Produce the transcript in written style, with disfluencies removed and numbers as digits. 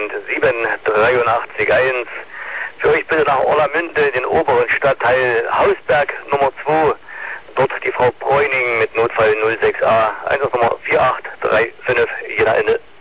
78381. Für euch bitte nach Orlamünde, den oberen Stadtteil Hausberg Nummer 2. Dort die Frau Bräuning mit Notfall 06a. Einsatznummer 4835, jeder Ende.